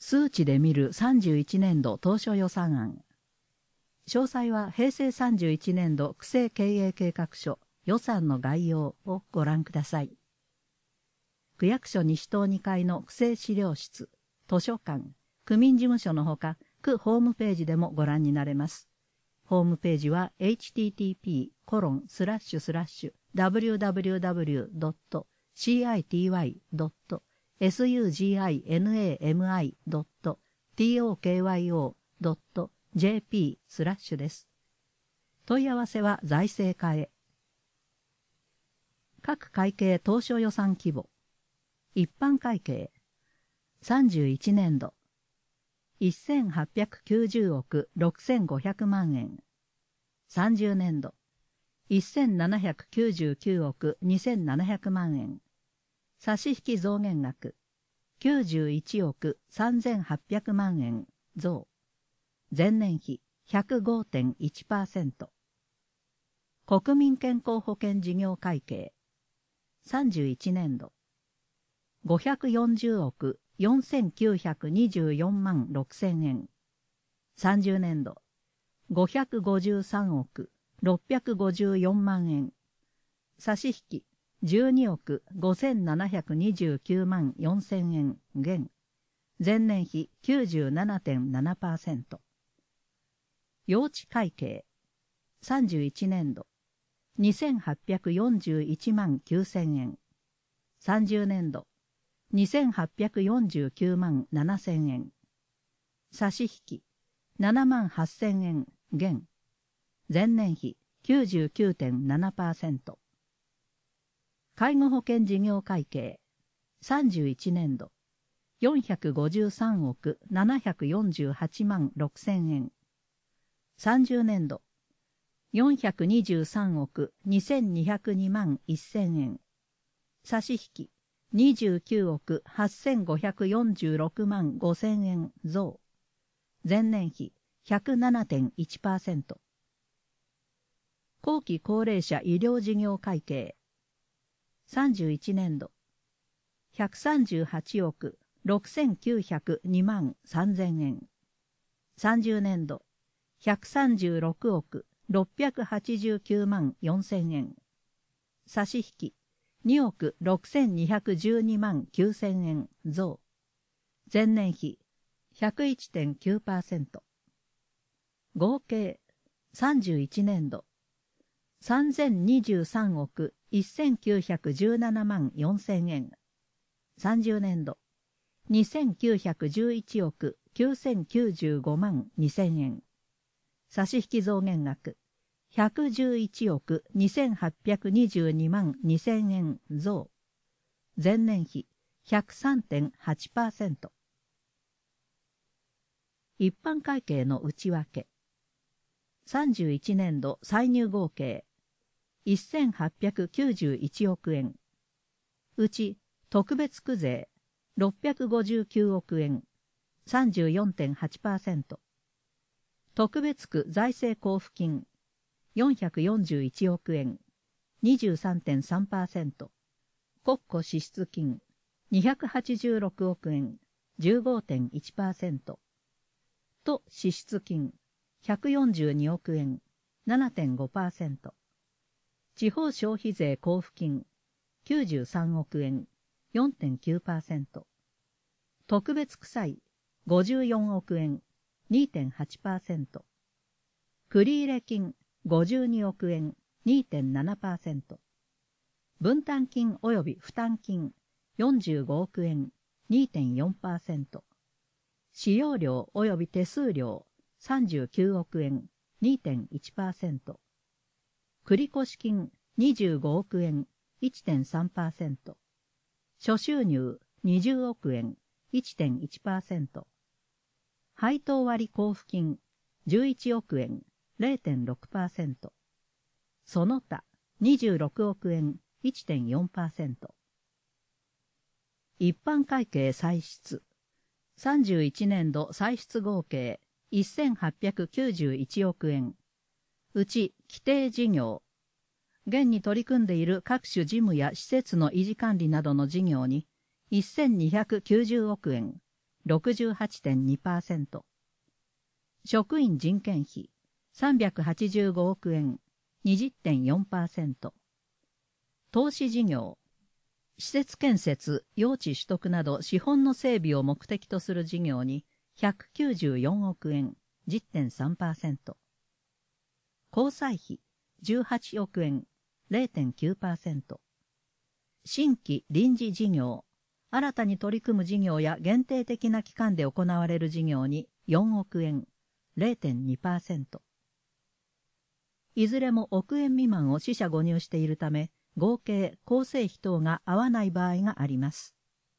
数値で見る31年度当初予算案。詳細は平成31年度区政経営計画書予算の概要をご覧ください。区役所西棟2階の区政資料室、図書館、区民事務所のほか、区ホームページでもご覧になれます。ホームページは http://www.city.sugimi.tokyo.jp/ です。問い合わせは財政課へ。各会計当初予算規模。一般会計。31年度。1890億6500万円。30年度。1799億2700万円。差し引き増減額。91億3800万円増。前年比 105.1%。国民健康保険事業会計。31年度。540億4924万6000円。30年度。553億654万円。差し引き12億5729万4000円減。前年比 97.7%。用地会計。31年度。2841万9000円。30年度。2849万7000円。差し引き7万8000円減。前年比 99.7%。介護保険事業会計。31年度。453億748万6000円。30年度。423億2202万1000円。差し引き29億8546万5000円増。前年比 107.1%。後期高齢者医療事業会計。31年度。138億6902万3000円。30年度。136億689万4000円。差し引き2億6212万9000円増。前年比 101.9%。合計31年度。3023億1917万4000円。30年度。2911億9095万2000円。差し引き増減額。111億2822万2000円増。前年比 103.8%。一般会計の内訳。31年度歳入合計。1891億円。うち特別区税659億円。34.8%。特別区財政交付金441億円、23.3%。国庫支出金286億円、15.1%。都支出金142億円、7.5%。地方消費税交付金93億円、4.9%。特別区債54億円、2.8%。繰入金52億円、2.7%。分担金及び負担金45億円、2.4%。使用料及び手数料39億円、2.1%。繰越金25億円、1.3%。諸収入20億円、1.1%。配当割交付金11億円、0.6%。その他26億円、1.4%。一般会計歳出。31年度歳出合計1891億円。うち規定事業。現に取り組んでいる各種事務や施設の維持管理などの事業に1290億円、 68.2%。職員人件費、385億円、20.4%。投資事業、施設建設、用地取得など資本の整備を目的とする事業に194億円、10.3%。交際費、18億円、0.9%。新規臨時事業、新たに取り組む事業や限定的な期間で行われる事業に4億円、0.2%。いずれも億円未満を四捨五入しているため、合計構成費等が合わない場合があります。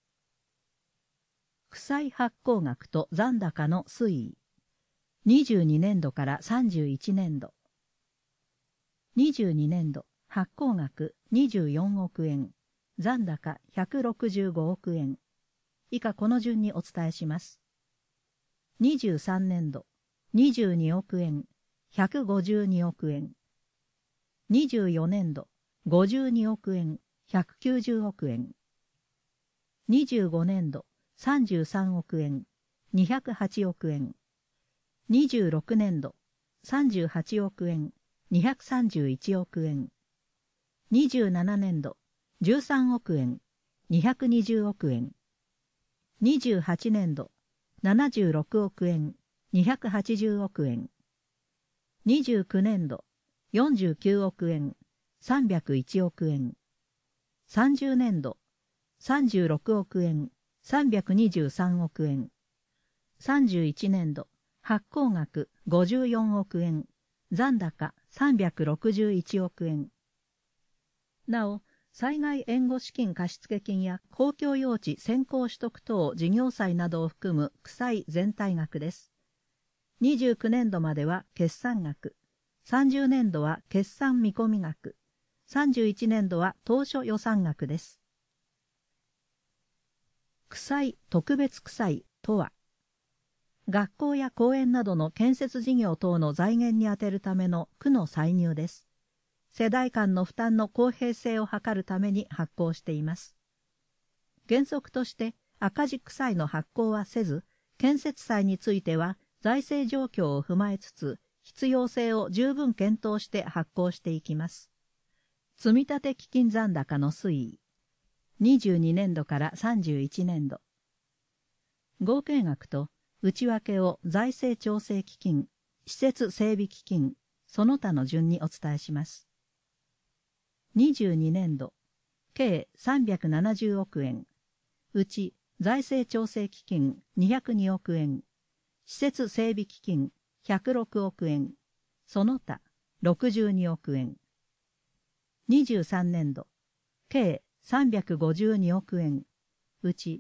負債発行額と残高の推移。22年度から31年度。22年度発行額24億円、残高165億円。以下この順にお伝えします。23年度22億円、152億円。24年度52億円、190億円。25年度33億円、208億円。26年度38億円、231億円。27年度13億円、220億円。28年度76億円、280億円。29年度49億円、301億円。30年度36億円、323億円。31年度発行額54億円、残高361億円。なお、災害援護資金貸付金や公共用地先行取得等事業債などを含む負債全体額です。29年度までは決算額、30年度は決算見込み額、31年度は当初予算額です。区債特別区債とは、学校や公園などの建設事業等の財源に充てるための区の歳入です。世代間の負担の公平性を図るために発行しています。原則として赤字区債の発行はせず、建設債については財政状況を踏まえつつ、必要性を十分検討して発行していきます。積立基金残高の推移。22年度から31年度。合計額と内訳を財政調整基金、施設整備基金、その他の順にお伝えします。22年度、計370億円。うち財政調整基金202億円。施設整備基金106億円。その他62億円。23年度、計352億円。うち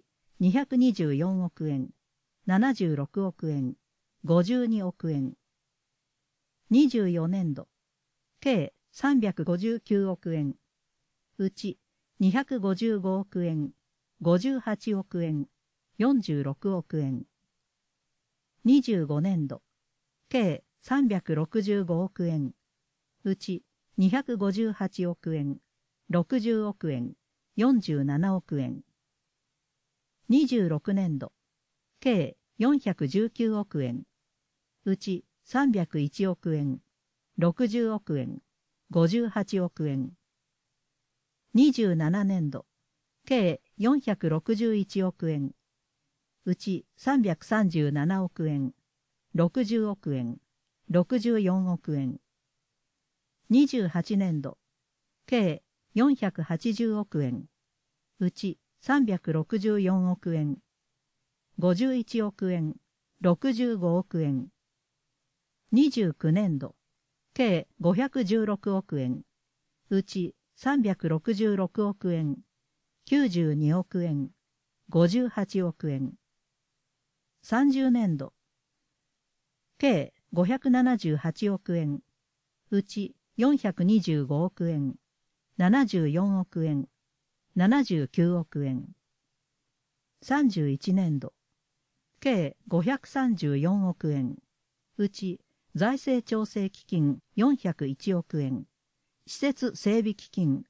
224億円。76億円、52億円。24年度、計359億円。うち255億円、58億円、46億円。25年度、計365億円。うち258億円、60億円、47億円。26年度、計419億円。うち301億円、60億円、58億円。27年度、計461億円。うち337億円、60億円、64億円。28年度、計480億円。うち364億円。51億円、65億円。29年度、計516億円。うち366億円、92億円、58億円。30年度、計578億円。うち425億円、74億円、79億円。31年度、計534億円。うち財政調整基金401億円。施設整備基金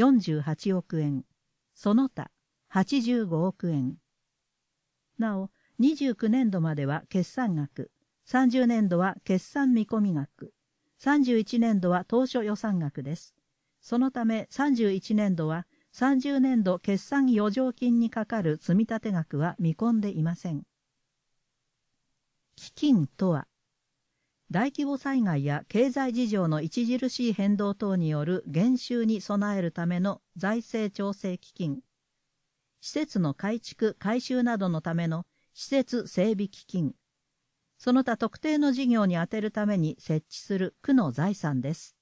48億円。その他85億円。なお、 29年度までは決算額、30年度は決算見込み額、31年度は当初予算額です。そのため31年度は30年度決算余剰金にかかる積立額は見込んでいません。基金とは、大規模災害や経済事情の著しい変動等による減収に備えるための財政調整基金、施設の改築・改修などのための施設整備基金、その他特定の事業に充てるために設置する区の財産です。